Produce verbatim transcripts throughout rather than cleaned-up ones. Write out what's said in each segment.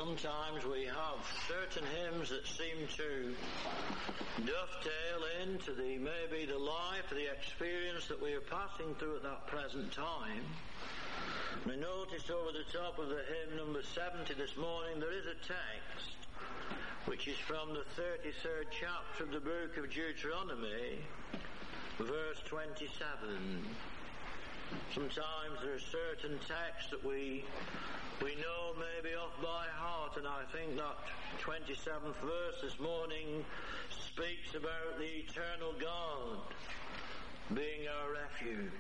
Sometimes we have certain hymns that seem to dovetail into the maybe the life, the experience that we are passing through at that present time. And I noticed over the top of the hymn number seventy this morning there is a text which is from the thirty-third chapter of the book of Deuteronomy, verse twenty-seven. Sometimes there are certain texts that we we know maybe off by heart, and I think that twenty-seventh verse this morning speaks about the eternal God being our refuge,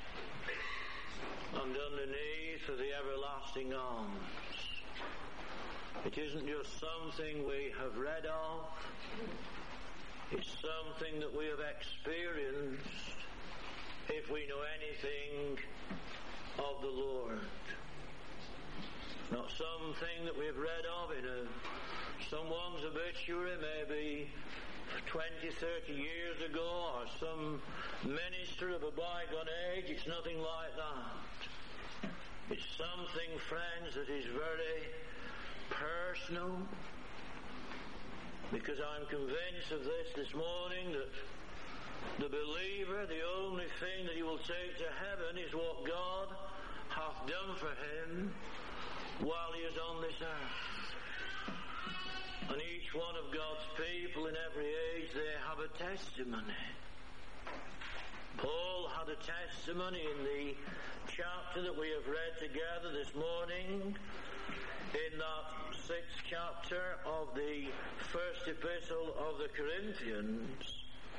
and underneath are the everlasting arms. It isn't just something we have read of, it's something that we have experienced if we know anything of the Lord. Not something that we've read of in a, someone's obituary maybe twenty, thirty years ago, or some minister of a bygone age. It's nothing like that. It's something, friends, that is very personal, because I'm convinced of this this morning, that the believer, the only thing that he will take to heaven is what God hath done for him while he is on this earth. And each one of God's people in every age, they have a testimony. Paul had a testimony in the chapter that we have read together this morning, in that sixth chapter of the first epistle of the Corinthians.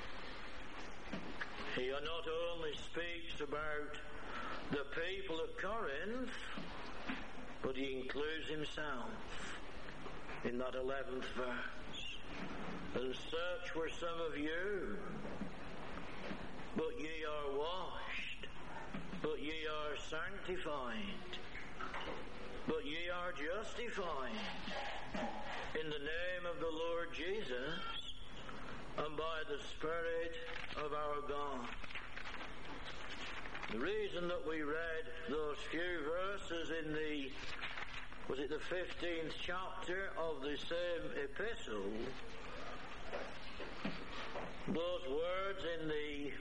He not only speaks about the people of Corinth, but he includes himself in that eleventh verse. And such were some of you, but ye are washed, but ye are sanctified, but ye are justified in the name of the Lord Jesus, and by the Spirit of our God. The reason that we read those few verses in the, was it the fifteenth chapter of the same epistle, those words in the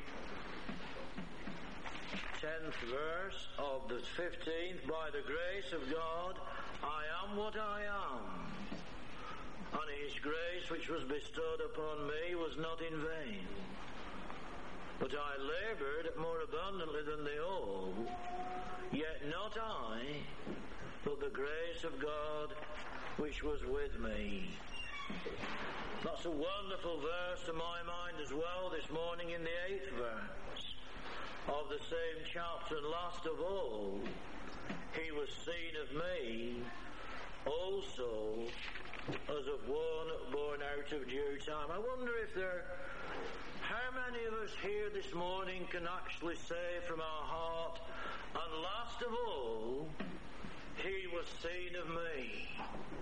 tenth verse of the fifteenth, by the grace of God, I am what I am, and his grace which was bestowed upon me was not in vain. But I laboured more abundantly than they all, yet not I, but the grace of God which was with me. That's a wonderful verse to my mind as well this morning, in the eighth verse of the same chapter. And last of all, he was seen of me also as of one born out of due time. I wonder if there, how many of us here this morning can actually say from our heart, and last of all, he was seen of me.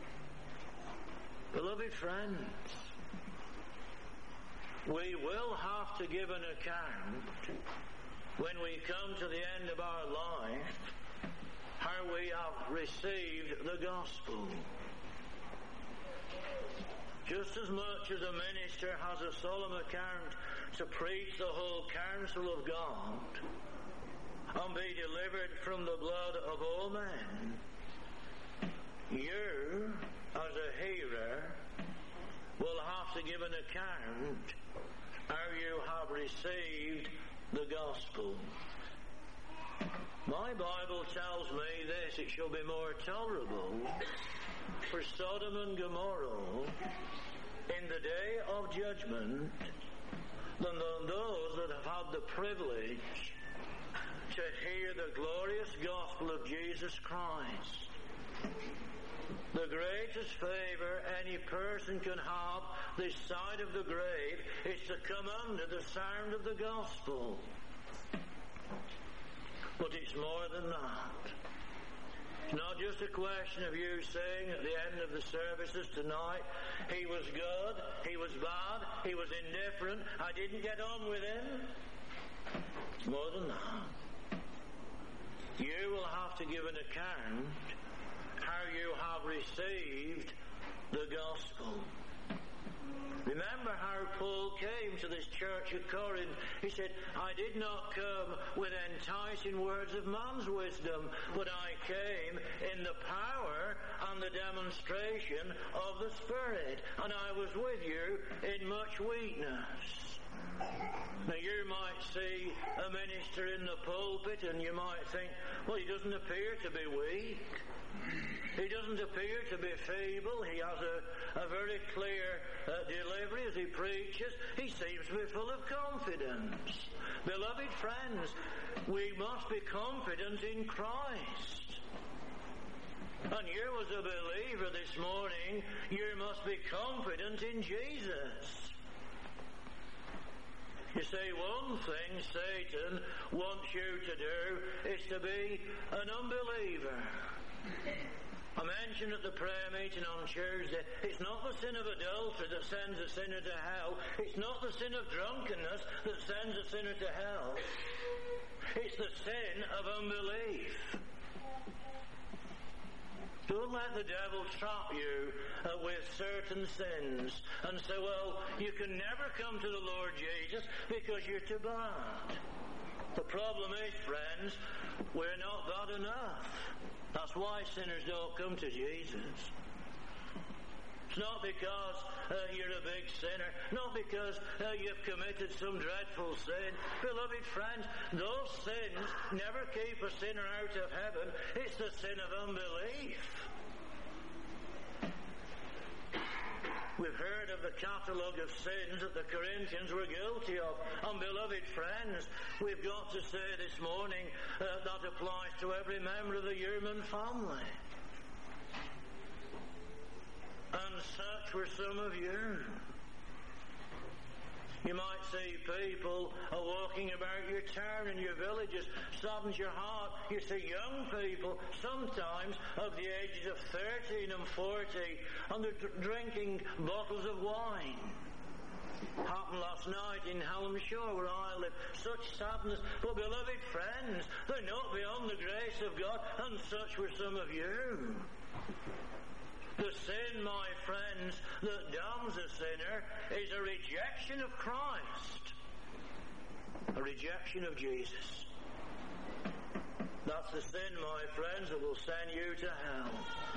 Beloved friends, we will have to give an account when we come to the end of our life how we have received the gospel. Just as much as a minister has a solemn account to preach the whole counsel of God and be delivered from the blood of all men, you, as a hearer, will have to give an account how you have received the gospel. My Bible tells me this: it shall be more tolerable for Sodom and Gomorrah in the day of judgment than those that have had the privilege to hear the glorious gospel of Jesus Christ. The greatest favour any person can have this side of the grave is to come under the sound of the gospel. But it's more than that. It's not just a question of you saying at the end of the services tonight, he was good, he was bad, he was indifferent, I didn't get on with him. It's more than that. You will have to give an account how how you have received the gospel. Remember how Paul came to this church at Corinth. He said, I did not come with enticing words of man's wisdom, but I came in the power and the demonstration of the Spirit, and I was with you in much weakness. Now you might see a minister in the pulpit and you might think, well, he doesn't appear to be weak. He doesn't appear to be feeble. He has a, a very clear uh, delivery as he preaches. He seems to be full of confidence. Beloved friends, we must be confident in Christ. And you as a believer this morning, you must be confident in Jesus. You see, one thing Satan wants you to do is to be an unbeliever. I mentioned at the prayer meeting on Tuesday, it's not the sin of adultery that sends a sinner to hell. It's not the sin of drunkenness that sends a sinner to hell. It's the sin of unbelief. Don't let the devil trap you uh, with certain sins and say, well, you can never come to the Lord Jesus because you're too bad. The problem is, friends, we're not bad enough. That's why sinners don't come to Jesus. It's not because uh, you're a big sinner, not because uh, you've committed some dreadful sin. Beloved friends, those sins never keep a sinner out of heaven. It's the sin of unbelief. We've heard of the catalogue of sins that the Corinthians were guilty of. And beloved friends, we've got to say this morning uh, that applies to every member of the Yearman family. And such were some of you. You might see people are walking about your town and your villages, saddens your heart. You see young people, sometimes of the ages of thirteen and forty, and they're drinking bottles of wine. Happened last night in Hallamshire where I live. Such sadness. But beloved friends, they're not beyond the grace of God, and such were some of you. The sin, my friends, that damns a sinner is a rejection of Christ. A rejection of Jesus. That's the sin, my friends, that will send you to hell.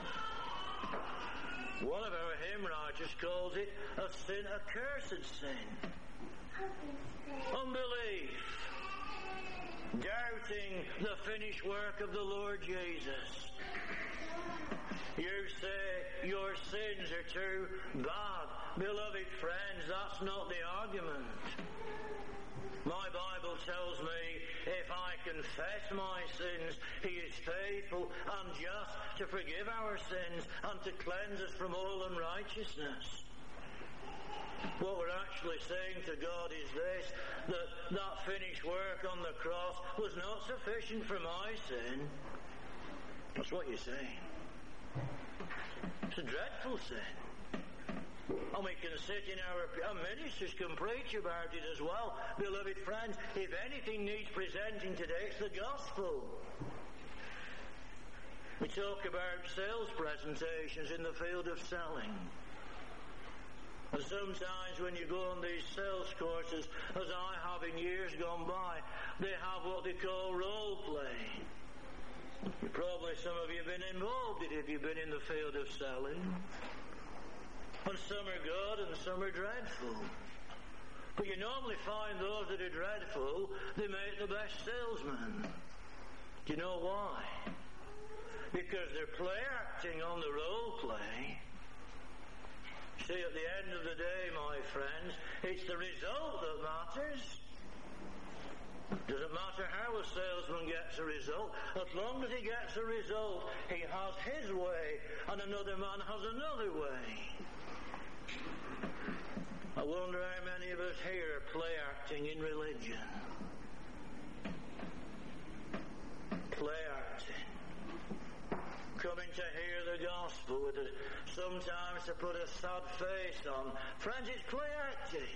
One of our hymn writers calls it a sin, a cursed sin. Unbelief. Doubting the finished work of the Lord Jesus. You say your sins are too bad. Beloved friends, that's not the argument. My Bible tells me if I confess my sins, He is faithful and just to forgive our sins and to cleanse us from all unrighteousness. What we're actually saying to God is this, that that finished work on the cross was not sufficient for my sin. That's what you're saying. It's a dreadful sin. And we can sit in our... Our ministers can preach about it as well. Beloved friends, if anything needs presenting today, it's the gospel. We talk about sales presentations in the field of selling. And sometimes when you go on these sales courses, as I have in years gone by, they have what they call role play. Probably some of you have been involved in it if you've been in the field of selling. And some are good and some are dreadful. But you normally find those that are dreadful, they make the best salesmen. Do you know why? Because they're play acting on the role play. See, at the end of the day, my friends, it's the result that matters. Doesn't matter how a salesman gets a result. As long as he gets a result, he has his way, and another man has another way. I wonder how many of us here are play acting in religion. Play acting. Coming to hear the gospel with a, sometimes to put a sad face on. Friends, it's play acting.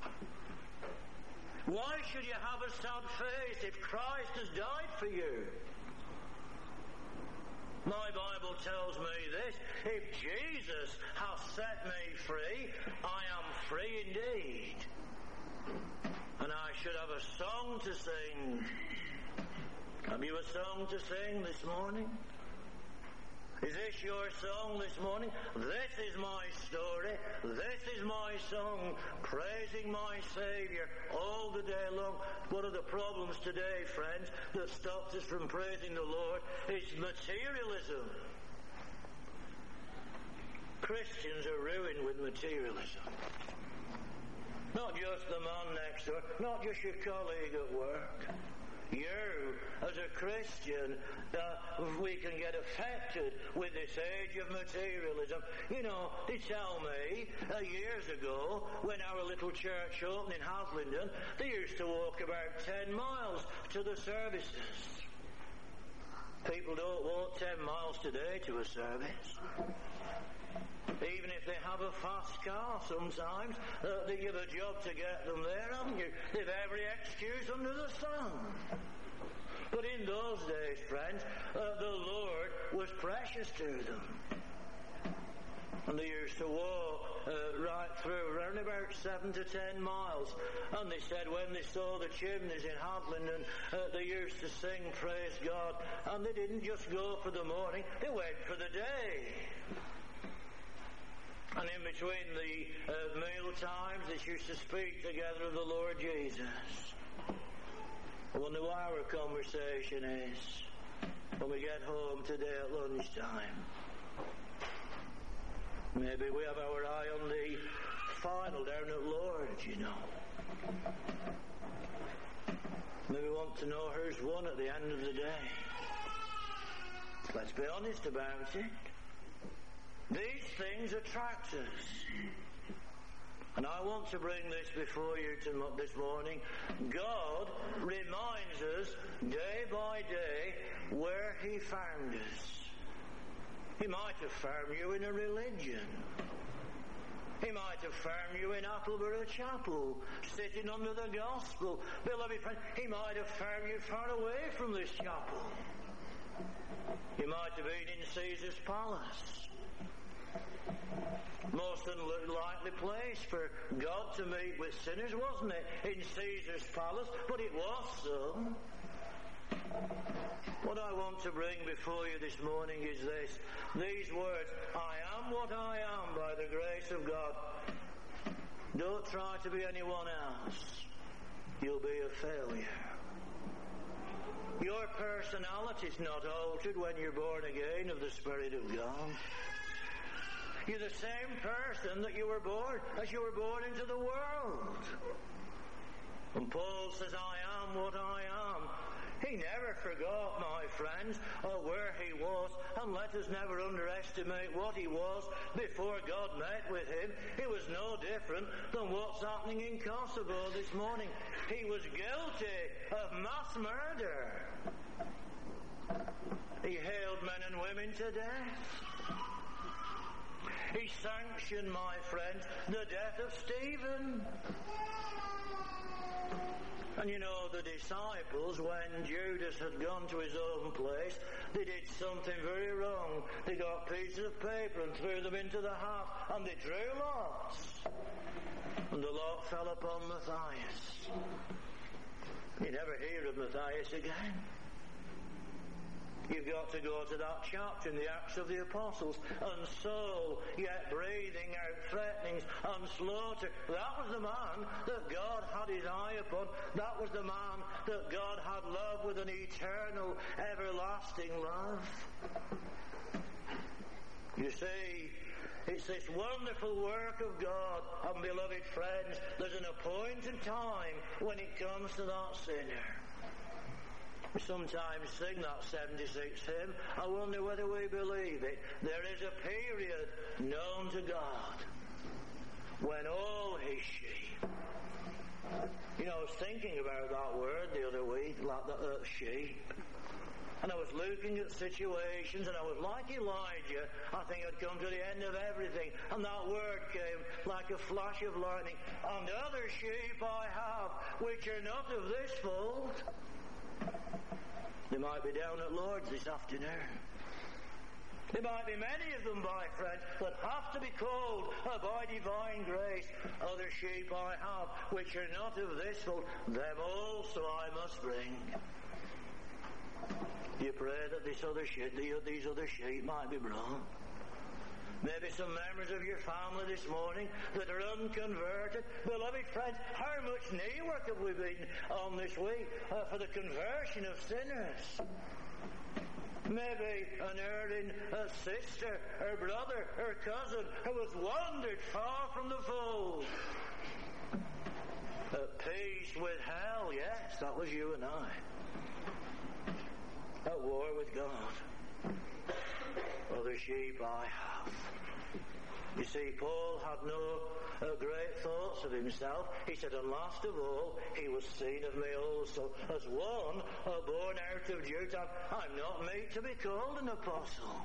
Why should you have a sad face if Christ has died for you? My Bible tells me this: if Jesus hath set me free, I am free indeed. And I should have a song to sing. Have you a song to sing this morning? Is this your song this morning? This is my story. This is my song, praising my Saviour all the day long. One of the problems today, friends, that stops us from praising the Lord is materialism. Christians are ruined with materialism. Not just the man next door, not just your colleague at work. You, as a Christian, uh, we can get affected with this age of materialism. You know, they tell me uh, years ago, when our little church opened in Haslingden, they used to walk about ten miles to the services. People don't walk ten miles today to a service. Even if they have a fast car sometimes, uh, they give a job to get them there, haven't you? They've every excuse under the sun. But in those days, friends, uh, the Lord was precious to them. And they used to walk uh, right through, around about seven to ten miles. And they said when they saw the chimneys in Haslingden, uh, they used to sing, praise God. And they didn't just go for the morning, they went for the day. And in between the uh, meal times, they used to speak together of the Lord Jesus. I wonder what our conversation is when we get home today at lunchtime. Maybe we have our eye on the final down at Lord's, you know. Maybe we want to know who's won at the end of the day. Let's be honest about it. These things attract us. And I want to bring this before you to, this morning. God reminds us day by day where He found us. He might have found you in a religion. He might have found you in Attleborough Chapel, sitting under the gospel. Beloved friend, He might have found you far away from this chapel. He might have been in Caesar's palace. Most unlikely place for God to meet with sinners, wasn't it? In Caesar's palace, but it was so. What I want to bring before you this morning is this. These words, I am what I am by the grace of God. Don't try to be anyone else. You'll be a failure. Your personality is not altered when you're born again of the Spirit of God. You're the same person that you were born as you were born into the world. And Paul says, I am what I am. He never forgot, my friends, or where he was, and let us never underestimate what he was before God met with him. It was no different than what's happening in Kosovo this morning. He was guilty of mass murder. He hailed men and women to death. He sanctioned, my friends, the death of Stephen. And you know, the disciples, when Judas had gone to his own place, they did something very wrong. They got pieces of paper and threw them into the hat, and they drew lots. And the lot fell upon Matthias. You never hear of Matthias again. You've got to go to that chapter in the Acts of the Apostles. And Saul, yet breathing out threatenings and slaughter. That was the man that God had his eye upon. That was the man that God had loved with an eternal, everlasting love. You see, it's this wonderful work of God. And beloved friends, there's an appointed time when it comes to that sinner. We sometimes sing that seventy-sixth hymn. I wonder whether we believe it. There is a period known to God when all His sheep. You know, I was thinking about that word the other week, like the uh, sheep. And I was looking at situations, and I was like Elijah. I think I'd come to the end of everything. And that word came like a flash of lightning. And other sheep I have, which are not of this fold. They might be down at Lord's this afternoon. There might be many of them, my friend, that have to be called uh, by divine grace. Other sheep I have, which are not of this fold, them also I must bring. You pray that this other sheep, these other sheep might be brought. Maybe some members of your family this morning that are unconverted. Beloved friends, how much knee work have we been on this week uh, for the conversion of sinners? Maybe an erring a sister or brother or cousin who has wandered far from the fold. At peace with hell, yes, that was you and I. At war with God. Other sheep I have. You see, Paul had no uh, great thoughts of himself. He said, and last of all, he was seen of me also, as one uh, born out of due time. I'm not meet to be called an apostle.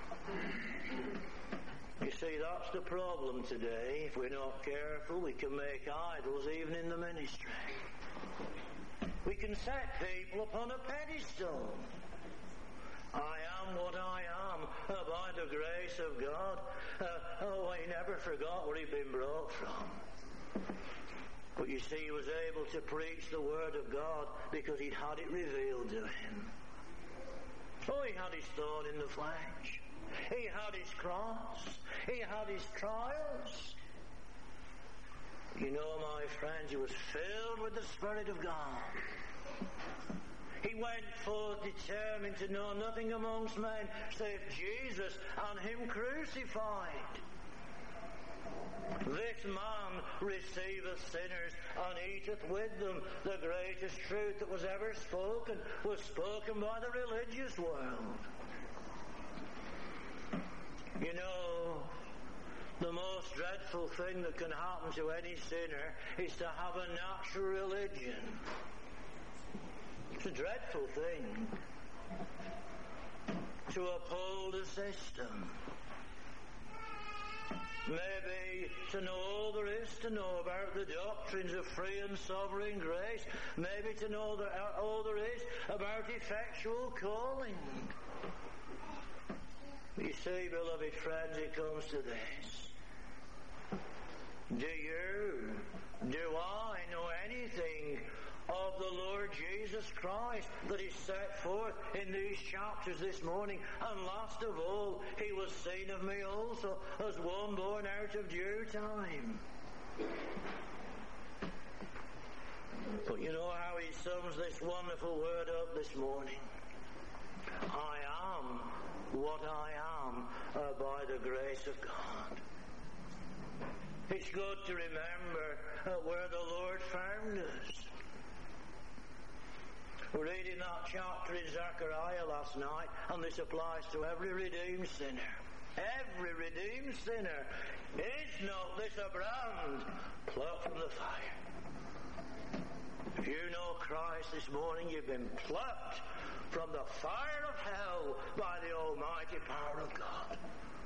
You see, that's the problem today. If we're not careful, we can make idols even in the ministry. We can set people upon a pedestal. I am what I am uh, by the grace of God. Uh, oh, he never forgot where he'd been brought from. But you see, he was able to preach the Word of God because he'd had it revealed to him. Oh, he had his thorn in the flesh. He had his cross. He had his trials. You know, my friends, he was filled with the Spirit of God. He went forth determined to know nothing amongst men save Jesus and him crucified. This man receiveth sinners and eateth with them. The greatest truth that was ever spoken was spoken by the religious world. You know, the most dreadful thing that can happen to any sinner is to have a natural religion. It's a dreadful thing to uphold a system. Maybe to know all there is to know about the doctrines of free and sovereign grace. Maybe to know that all there is about effectual calling. You see, beloved friends, it comes to this. Do you, do I know anything of the Lord Jesus Christ that is set forth in these chapters this morning? And last of all, he was seen of me also as one born out of due time. But you know how he sums this wonderful word up this morning? I am what I am uh, by the grace of God. It's good to remember uh, where the Lord found us. We're reading that chapter in Zechariah last night, and this applies to every redeemed sinner. Every redeemed sinner. Is not this a brand plucked from the fire? If you know Christ this morning, you've been plucked from the fire of hell by the almighty power of God.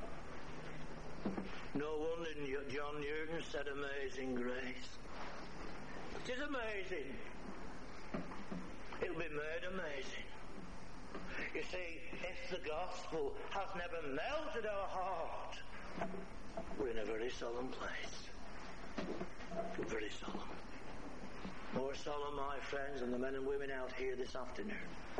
No wonder John Newton said Amazing Grace. It is amazing. It'll be made amazing. You see, if the gospel has never melted our heart, we're in a very solemn place. Very solemn. More solemn, my friends, and the men and women out here this afternoon.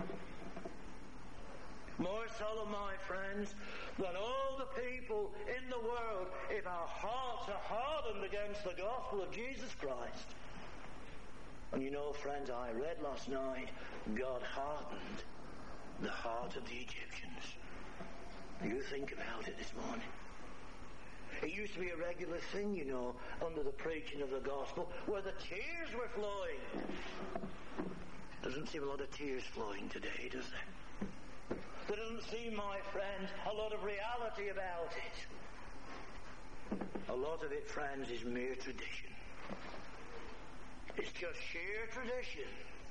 More solemn, my friends, than all the people in the world if our hearts are hardened against the gospel of Jesus Christ. And you know, friends, I read last night, God hardened the heart of the Egyptians. You think about it this morning. It used to be a regular thing, you know, under the preaching of the gospel, where the tears were flowing. Doesn't seem a lot of tears flowing today, does there? There doesn't seem, my friends, a lot of reality about it. A lot of it, friends, is mere tradition. It's just sheer tradition.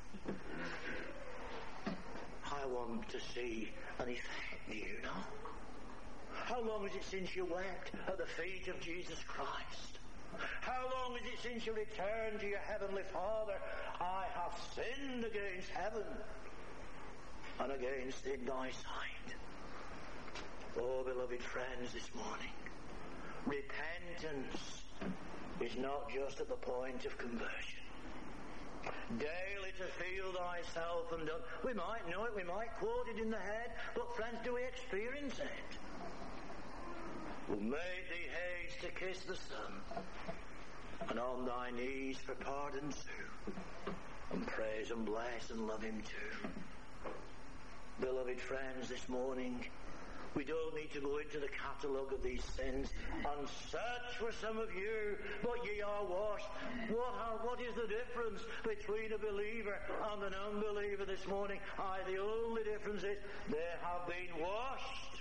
I want to see an effect, do you know? How long is it since you wept at the feet of Jesus Christ? How long is it since you returned to your heavenly Father? I have sinned against heaven and against in thy sight. Oh, beloved friends, this morning, repentance is not just at the point of conversion. Daily to feel thyself undone. We might know it, we might quote it in the head, but friends, do we experience it? Who made thee haste to kiss the Son, and on thy knees for pardon sue, and praise and bless and love him too. Beloved friends, this morning, we don't need to go into the catalogue of these sins and search for some of you, but ye are washed. What, are, what is the difference between a believer and an unbeliever this morning? Aye, the only difference is they have been washed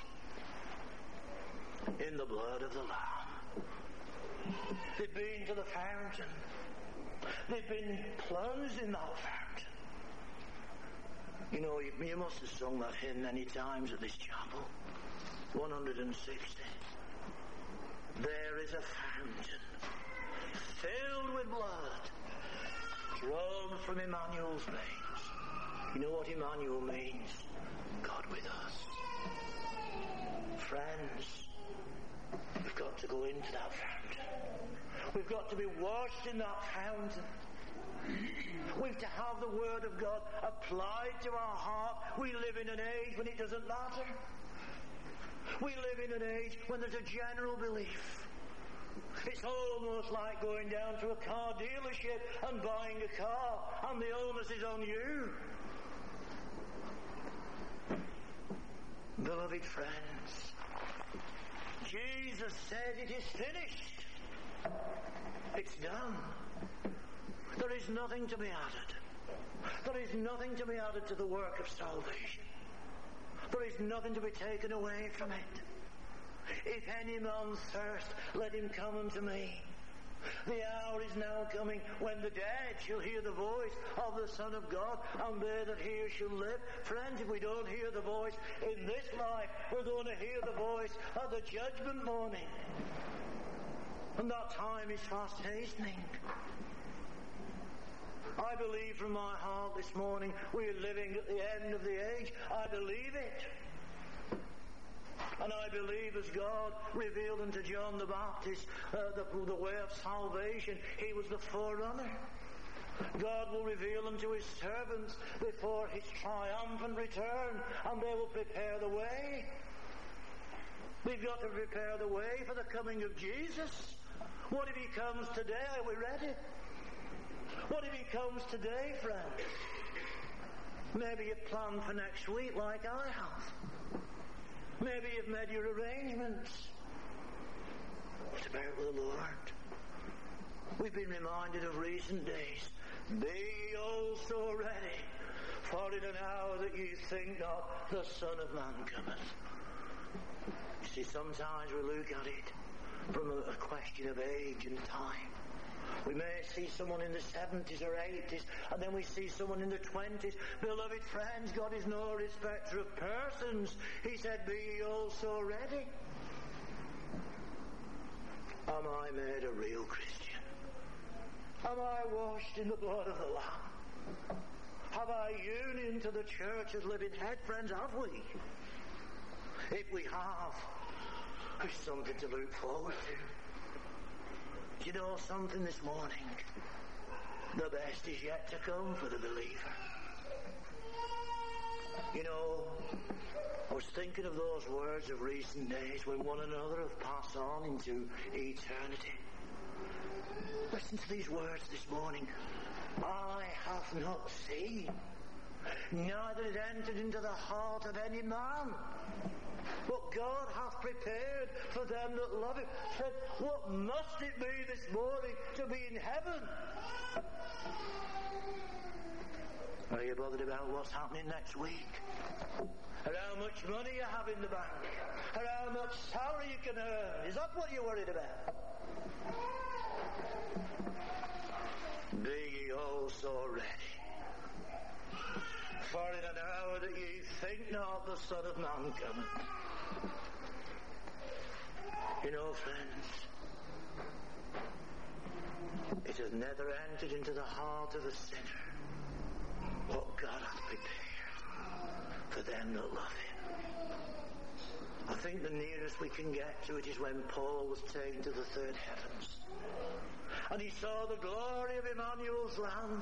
in the blood of the Lamb. They've been to the fountain. They've been plunged in that fountain. You know, you, you must have sung that hymn many times at this chapel. one hundred sixty. There is a fountain filled with blood drawn from Emmanuel's veins. You know what Emmanuel means? God with us. Friends, we've got to go into that fountain. We've got to be washed in that fountain. We've to have the Word of God applied to our heart. We live in an age when it doesn't matter. We live in an age when there's a general belief. It's almost like going down to a car dealership and buying a car, and the onus is on you. Beloved friends, Jesus said it is finished. It's done. There is nothing to be added. There is nothing to be added to the work of salvation. There is nothing to be taken away from it. If any man thirst, let him come unto me. The hour is now coming when the dead shall hear the voice of the Son of God, and they that hear shall live. Friends, if we don't hear the voice in this life, we're going to hear the voice of the judgment morning. And that time is fast hastening. I believe from my heart this morning we are living at the end of the age. I believe it. And I believe as God revealed unto John the Baptist uh, the, the way of salvation, he was the forerunner. God will reveal unto his servants before his triumphant return, and they will prepare the way. We've got to prepare the way for the coming of Jesus. What if he comes today? Are we ready? What if he comes today, friends? Maybe you've planned for next week like I have. Maybe you've made your arrangements. What about the Lord? We've been reminded of recent days. Be ye also ready, for in an hour that ye think not, the Son of Man cometh. You see, sometimes we look at it from a, a question of age and time. We may see someone in the seventies or eighties, and then we see someone in the twenties. Beloved friends, God is no respecter of persons. He said, be ye also ready. Am I made a real Christian? Am I washed in the blood of the Lamb? Have I union to the church as living head? Friends, have we? If we have, there's something to look forward to. Do you know something this morning? The best is yet to come for the believer. You know, I was thinking of those words of recent days when one another have passed on into eternity. Listen to these words this morning. I have not seen, neither is entered into the heart of any man, what God hath prepared for them that love him. Friend, what must it be this morning to be in heaven? Are you bothered about what's happening next week? Or how much money you have in the bank? Or how much salary you can earn? Is that what you're worried about? Be ye also ready, for in an hour that ye think not, the Son of Man cometh. You know, friends, it has never entered into the heart of a sinner what God hath prepared for them that love him. I think think the nearest we can get to it is when Paul was taken to the third heavens. And he saw the glory of Emmanuel's land.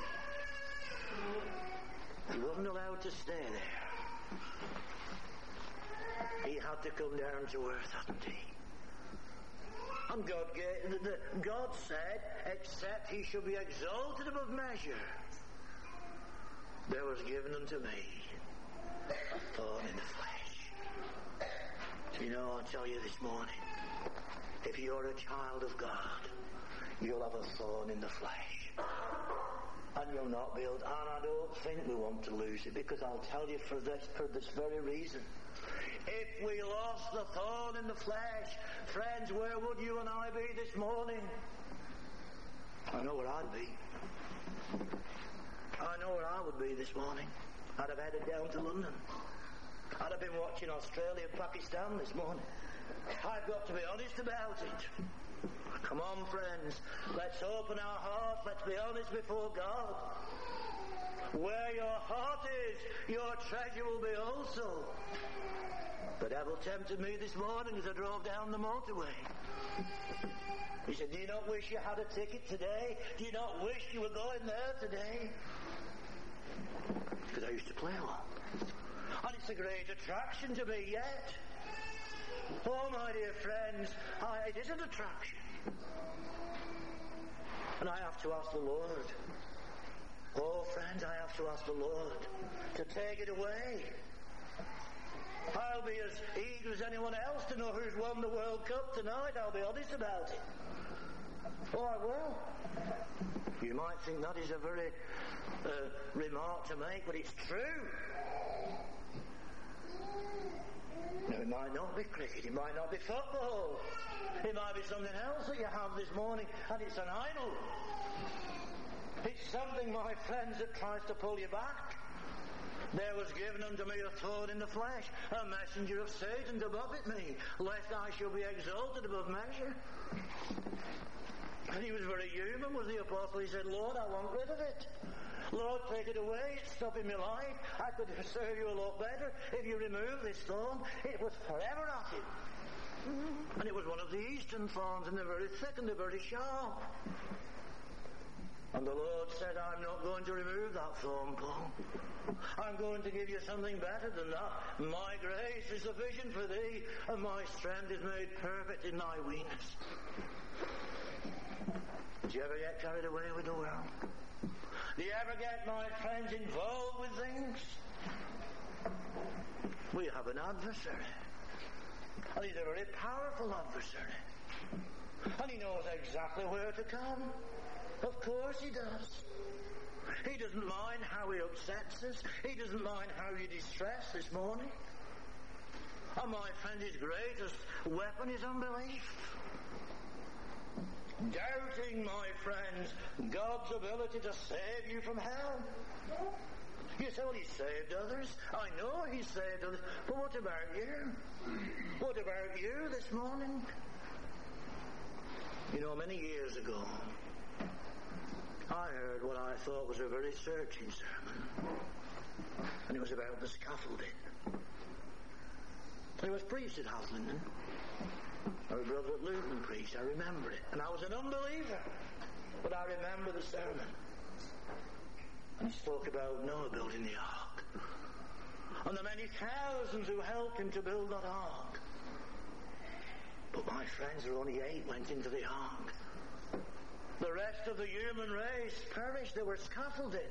He wasn't allowed to stay there. He had to come down to earth, hadn't he? And God, gave, the, God said, except he should be exalted above measure, there was given unto me a thorn in the flesh. So you know, I'll tell you this morning, if you're a child of God, you'll have a thorn in the flesh. And you'll not be able to, and I don't think we want to lose it, because I'll tell you for this, for this very reason. If we lost the thorn in the flesh, friends, where would you and I be this morning? I know where I'd be. I know where I would be this morning. I'd have headed down to London. I'd have been watching Australia and Pakistan this morning. I've got to be honest about it. Come on, friends. Let's open our hearts. Let's be honest before God. Where your heart is, your treasure will be also. The devil tempted me this morning as I drove down the motorway. He said, do you not wish you had a ticket today? Do you not wish you were going there today? Because I used to play one. And it's a great attraction to me yet. Oh, my dear friends, I, it is an attraction. And I have to ask the Lord. Oh, friends, I have to ask the Lord to take it away. I'll be as eager as anyone else to know who's won the World Cup tonight. I'll be honest about it. Oh, I will. You might think that is a very uh, remark to make, but it's true. No, it might not be cricket. It might not be football. It might be something else that you have this morning, and it's an idol. It's something, my friends, that tries to pull you back. There was given unto me a thorn in the flesh, a messenger of Satan to buffet me, lest I should be exalted above measure. And he was very human, was the apostle. He said, Lord, I want rid of it. Lord, take it away. It's stopping my life. I could serve you a lot better if you remove this thorn. It was forever at him. And it was one of the eastern thorns, and they're very thick and they're very sharp. And the Lord said, I'm not going to remove that thorn, Paul. I'm going to give you something better than that. My grace is sufficient for thee, and my strength is made perfect in thy weakness. Did you ever get carried away with the world? Do you ever get, my friends, involved with things? We have an adversary. And he's a very powerful adversary. And he knows exactly where to come. Of course he does. He doesn't mind how he upsets us. He doesn't mind how you distress this morning. And my friend, his greatest weapon is unbelief. Doubting, my friends, God's ability to save you from hell. You say, well, he saved others. I know he saved others. But what about you? What about you this morning? You know, many years ago, I heard what I thought was a very searching sermon. And it was about the scaffolding. It was preached at Haslingden. Our brother at Luton preached. I remember it. And I was an unbeliever. But I remember the sermon. And he spoke about Noah building the ark. And the many thousands who helped him to build that ark. But my friends, there were only eight went into the ark. The rest of the human race perished. They were scaffolded.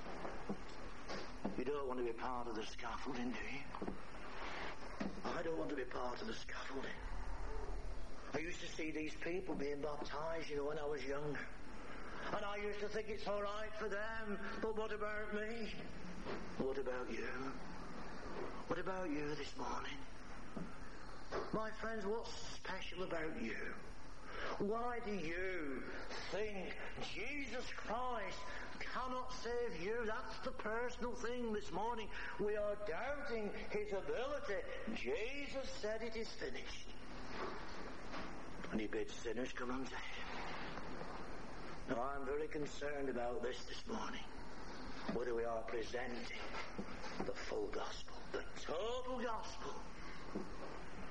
You don't want to be part of the scaffolding, do you? I don't want to be part of the scaffolding. I used to see these people being baptized, you know, when I was younger. And I used to think it's all right for them, but what about me? What about you? What about you this morning? My friends, what's special about you? Why do you think Jesus Christ cannot save you? That's the personal thing this morning. We are doubting his ability. Jesus said it is finished. And he bids sinners come unto him. Now, I'm very concerned about this this morning. Whether we are presenting the full gospel, the total gospel.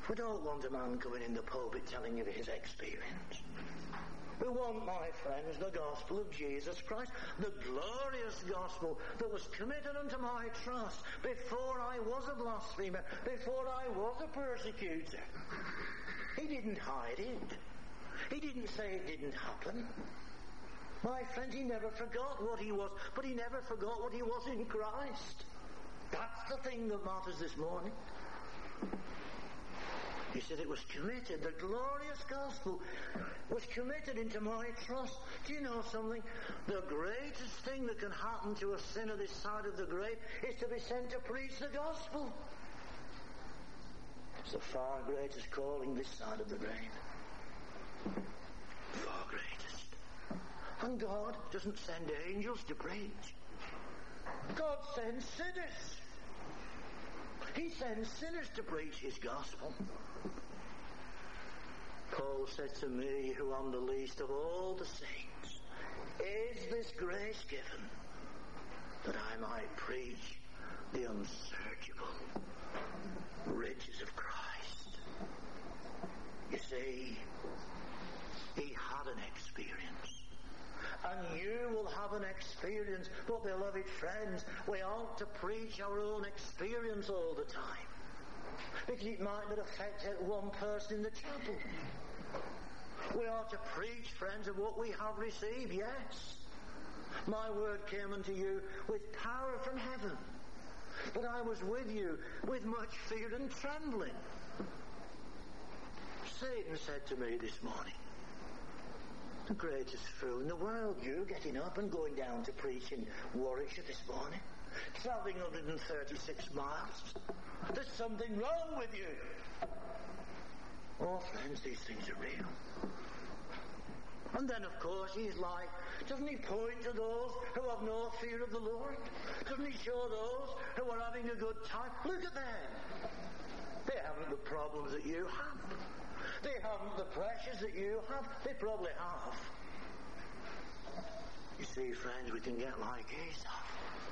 We don't want a man coming in the pulpit telling you his experience. We want, my friends, the gospel of Jesus Christ, the glorious gospel that was committed unto my trust before I was a blasphemer, before I was a persecutor. He didn't hide it. He didn't say it didn't happen. My friends, he never forgot what he was, but he never forgot what he was in Christ. That's the thing that matters this morning. He said it was committed, the glorious gospel was committed into my trust. Do you know something? The greatest thing that can happen to a sinner this side of the grave is to be sent to preach the gospel. It's the far greatest calling this side of the grave. Far greatest. And God doesn't send angels to preach. God sends sinners. He sends sinners to preach his gospel. Paul said to me, who am the least of all the saints, is this grace given that I might preach the unsearchable riches of Christ. You see, he had an experience. And you will have an experience. But beloved friends, we ought to preach our own experience all the time. Because it might not affect one person in the chapel. We ought to preach, friends, of what we have received, yes. My word came unto you with power from heaven. But I was with you with much fear and trembling. Satan said to me this morning, the greatest fool in the world, you getting up and going down to preach in Warwickshire this morning, travelling one hundred thirty-six miles. There's something wrong with you. Oh, friends, these things are real. And then, of course, he's like, doesn't he point to those who have no fear of the Lord? Doesn't he show those who are having a good time? Look at them. They haven't the problems that you have. They haven't the pressures that you have. They probably have. You see, friends, we can get like Esau,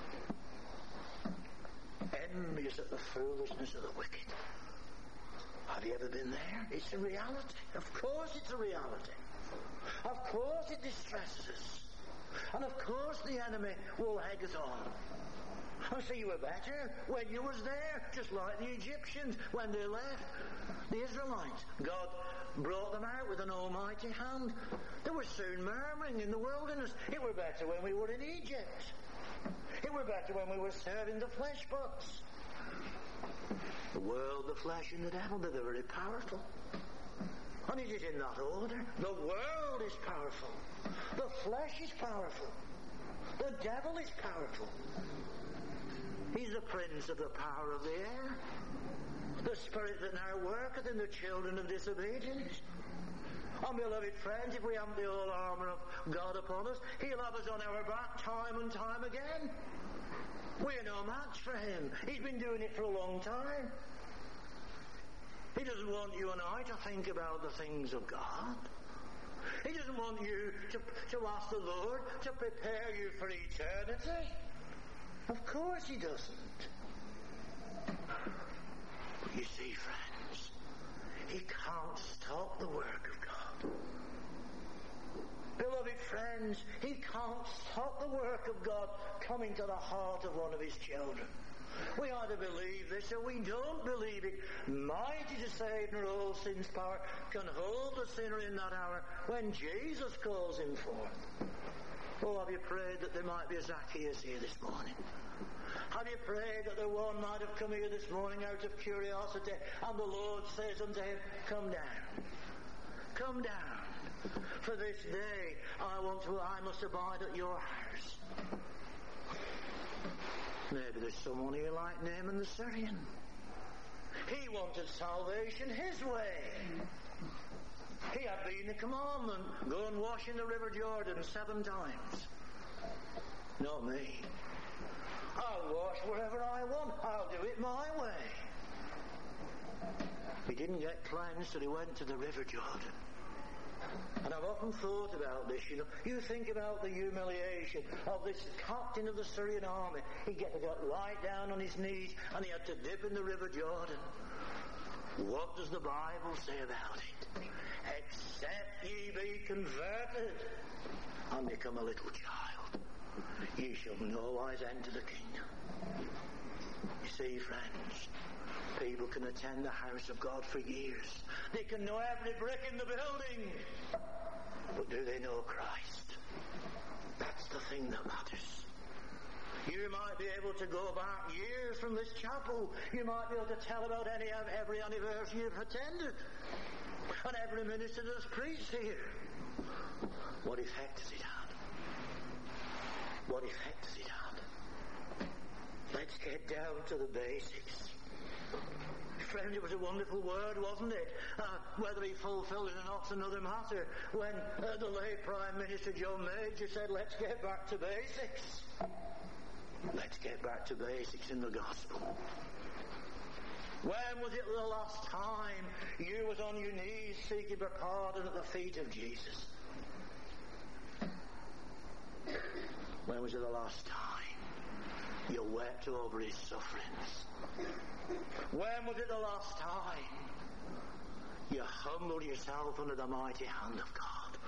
envious at the foolishness of the wicked. Have you ever been there? It's a reality. Of course it's a reality. Of course it distresses us. And of course the enemy will egg us on. I say you were better when you was there, just like the Egyptians when they left. The Israelites, God brought them out with an almighty hand. They were soon murmuring in the wilderness. It were better when we were in Egypt. It were better when we were serving the flesh pots. The world, the flesh, and the devil, they're very powerful. And it is in that order. The world is powerful. The flesh is powerful. The devil is powerful. He's the prince of the power of the air. The spirit that now worketh in the children of disobedience. And beloved friends, if we haven't the whole armour of God upon us, he'll have us on our back time and time again. We're no match for him. He's been doing it for a long time. He doesn't want you and I to think about the things of God. He doesn't want you to, to ask the Lord to prepare you for eternity. Of course he doesn't. But you see, friends, he can't stop the work of God. Beloved friends, he can't stop the work of God coming to the heart of one of his children. We either believe this or we don't believe it. Mighty to save, and all sin's power can hold the sinner in that hour when Jesus calls him forth. Oh, have you prayed that there might be a Zacchaeus here this morning? Have you prayed that the one might have come here this morning out of curiosity, and the Lord says unto him, come down, come down, for this day I want to, I must abide at your house. Maybe there's someone here like Naaman the Syrian. He wanted salvation his way. He had been the commandment, go and wash in the River Jordan seven times. Not me. I'll wash wherever I want. I'll do it my way. He didn't get cleansed till he went to the River Jordan. And I've often thought about this, you know. You think about the humiliation of this captain of the Syrian army. He got, got right down on his knees and he had to dip in the River Jordan. What does the Bible say about it? Except ye be converted and become a little child, ye shall no wise enter the kingdom. You see, friends, people can attend the house of God for years. They can know every brick in the building. But do they know Christ? That's the thing that matters. You might be able to go back years from this chapel. You might be able to tell about any every anniversary you've attended and every minister that's preached here. What effect has it had? What effect has it had? Let's get down to the basics. Friend, it was a wonderful word, wasn't it? Uh, whether he fulfilled it or not's another matter. When uh, the late Prime Minister John Major said, let's get back to basics. Let's get back to basics in the gospel. When was it the last time you was on your knees seeking for pardon at the feet of Jesus? When was it the last time you wept over his sufferings? When was it the last time you humbled yourself under the mighty hand of God?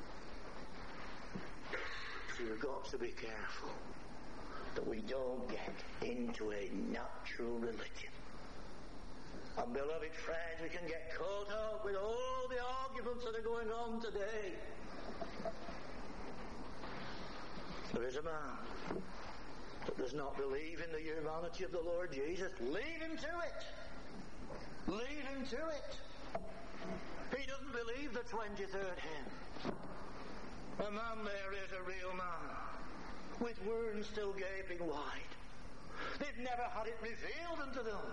So you've got to be careful that we don't get into a natural religion. And beloved friends, we can get caught up with all the arguments that are going on today. There is a man that does not believe in the humanity of the Lord Jesus. Leave him to it. Leave him to it. He doesn't believe the twenty-third hymn. A man there is a real man, with wounds still gaping wide. They've never had it revealed unto them.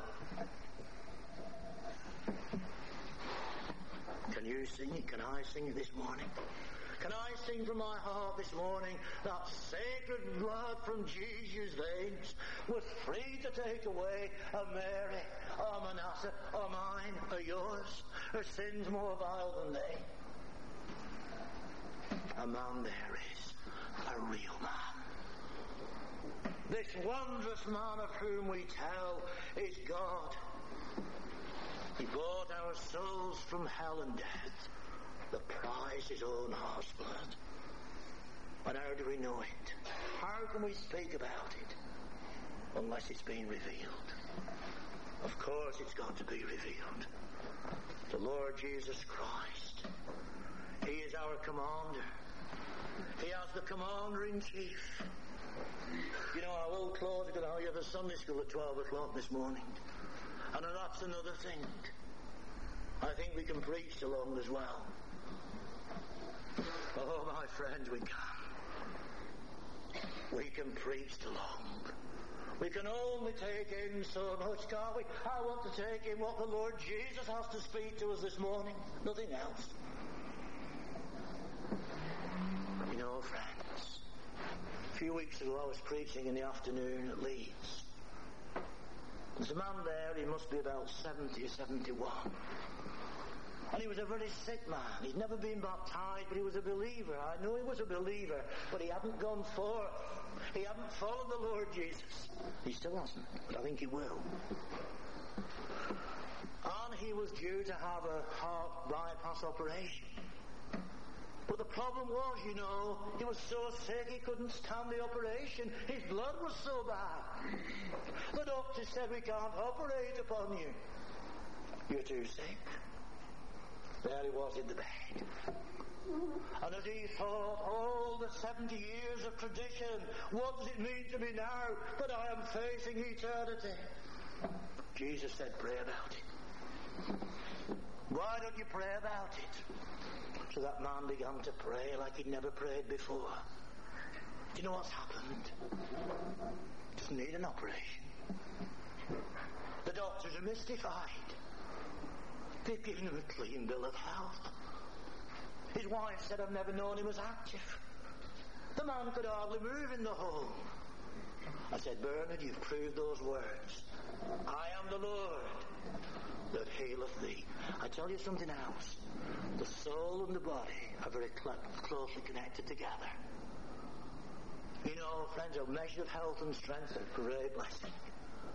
Can you sing it? Can I sing it this morning? Can I sing from my heart this morning that sacred blood from Jesus' veins was free to take away a Mary, a Manasseh, a mine, a yours, her sins more vile than they? A man there is, a real man. This wondrous man of whom we tell is God. He bought our souls from hell and death. The price his own heart's blood. And how do we know it? How can we speak about it unless it's been revealed? Of course it's got to be revealed. The Lord Jesus Christ. He is our commander. He has the commander-in-chief. You know, our old clothes are going to have a Sunday school at twelve o'clock this morning. And that's another thing. I think we can preach along as well. Oh, my friends, we can. We can preach along. We can only take in so much, can't we? I want to take in what the Lord Jesus has to speak to us this morning. Nothing else. You know, friends, a few weeks ago I was preaching in the afternoon at Leeds. There's a man there, he must be about seventy or seventy-one. And he was a very sick man. He'd never been baptized, but he was a believer. I know he was a believer, but he hadn't gone forth. He hadn't followed the Lord Jesus. He still hasn't, but I think he will. And he was due to have a heart bypass operation. But the problem was, you know, he was so sick he couldn't stand the operation. His blood was so bad. The doctor said, we can't operate upon you. You're too sick. There he was in the bed. And as he thought, all the seventy years of tradition, what does it mean to me now that I am facing eternity? Jesus said, pray about it. Why don't you pray about it? So that man began to pray like he'd never prayed before. Do you know what's happened? Doesn't need an operation. The doctors are mystified. They've given him a clean bill of health. His wife said, I've never known him as active. The man could hardly move in the home. I said, Bernard, you've proved those words. I am the Lord that healeth thee. I tell you something else. The soul and the body are very cl- closely connected together. You know, friends, a measure of health and strength is a great blessing.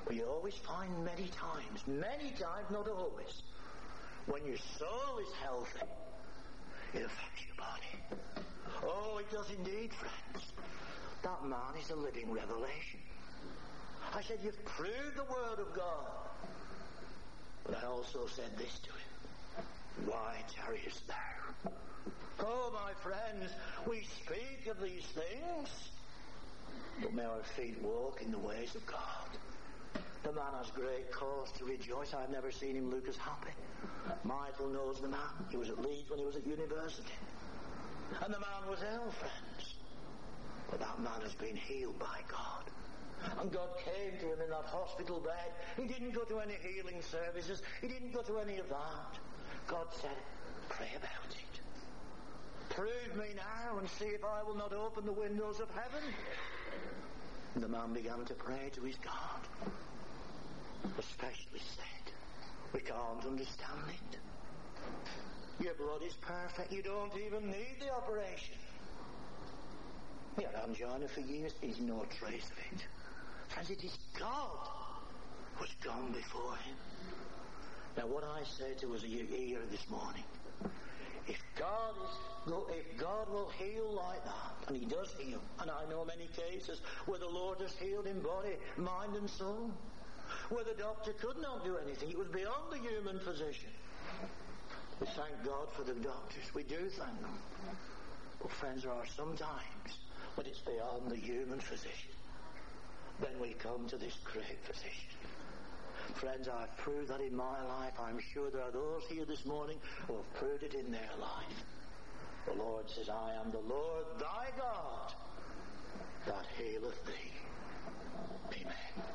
But you always find many times, many times, not always, when your soul is healthy, it affects your body. Oh, it does indeed, friends. That man is a living revelation. I said, you've proved the Word of God. But I also said this to him. Why tarriest thou? Oh, my friends, we speak of these things, but may our feet walk in the ways of God. The man has great cause to rejoice. I've never seen him look as happy. Michael knows the man. He was at Leeds when he was at university. And the man was ill, friends. But that man has been healed by God. And God came to him in that hospital bed. He didn't go to any healing services. He didn't go to any of that. God said, pray about it. Prove me now and see if I will not open the windows of heaven. And the man began to pray to his God. Especially said, we can't understand it. Your blood is perfect. You don't even need the operation. He had angina for years. There's no trace of it. Friends, it is God who's gone before him. Now, what I say to us here this morning, if God is, if God will heal like that, and he does heal, and I know many cases where the Lord has healed in body, mind and soul, where the doctor could not do anything. It was beyond the human physician. We thank God for the doctors. We do thank them. But friends, there are some times when it's beyond the human physician. Then we come to this great physician. Friends, I've proved that in my life. I'm sure there are those here this morning who have proved it in their life. The Lord says, I am the Lord thy God that healeth thee. Amen.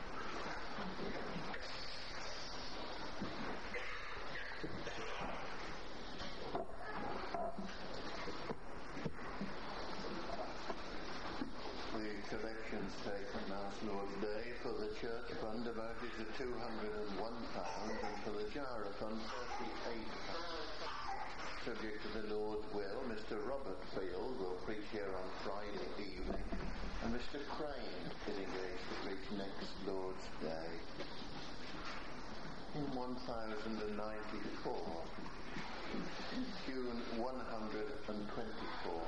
The collections taken last Lord's Day for the church fund amounted to two hundred and one pounds, and for the Jara fund thirty-eight pounds. Subject to the Lord's will, Mister Robert Field will preach here on Friday evening, and Mister Crane is engaged to preach next Lord's Day. In one thousand ninety-four, tune one hundred twenty-four.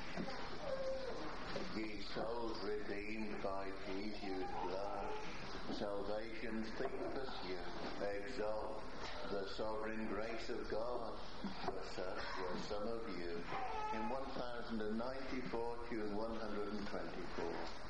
Ye souls redeemed by Jesus' blood, salvation's theme pursue, exalt the sovereign grace of God, for such were some of you. In one thousand ninety-four, tune one hundred twenty-four.